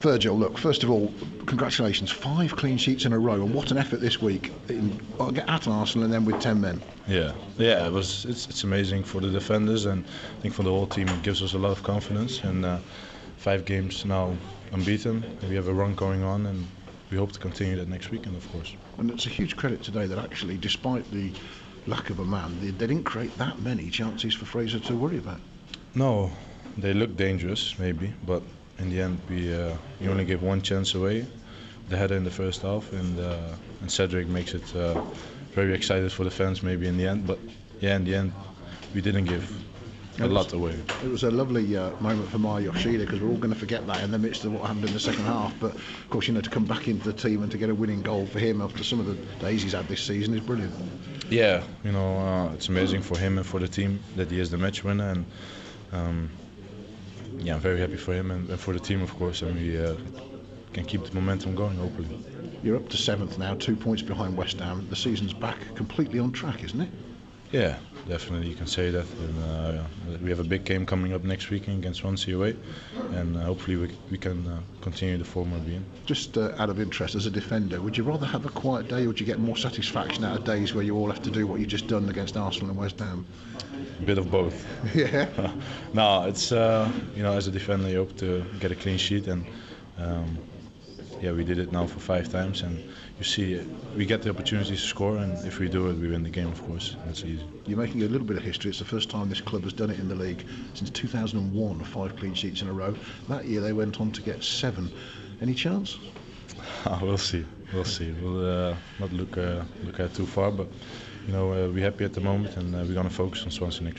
Virgil, look, first of all, congratulations. 5 clean sheets in a row, and what an effort this week at Arsenal and then with 10 men. Yeah, it was. It's amazing for the defenders, and I think for the whole team it gives us a lot of confidence. And 5 games now unbeaten. We have a run going on, and we hope to continue that next weekend, of course. And it's a huge credit today that actually, despite the lack of a man, they didn't create that many chances for Fraser to worry about. No, they look dangerous, maybe, but in the end we only gave one chance away, the header in the first half, and Cedric makes it very excited for the fans maybe in the end. But yeah, in the end we didn't give a lot away. It was a lovely moment for Maya Yoshida, because we're all going to forget that in the midst of what happened in the second half. But of course, to come back into the team and to get a winning goal for him after some of the days he's had this season is brilliant. Yeah, it's amazing for him and for the team that he is the match winner, and I'm very happy for him and for the team, of course, and we can keep the momentum going, hopefully. You're up to 7th now, 2 points behind West Ham. The season's back completely on track, isn't it? Yeah, definitely, you can say that. And we have a big game coming up next weekend against Swansea away, and hopefully we can continue the form we're in. Just out of interest, as a defender, would you rather have a quiet day, or would you get more satisfaction out of days where you all have to do what you've just done against Arsenal and West Ham? A bit of both. Yeah. No, it's as a defender you hope to get a clean sheet, and we did it now for 5 times, and you see we get the opportunities to score, and if we do it we win the game, of course. That's easy. You're making a little bit of history. It's the first time this club has done it in the league since 2001, 5 clean sheets in a row. That year they went on to get 7. Any chance? We'll see. We'll not look ahead too far, but we're happy at the moment, and we're going to focus on Swansea next week.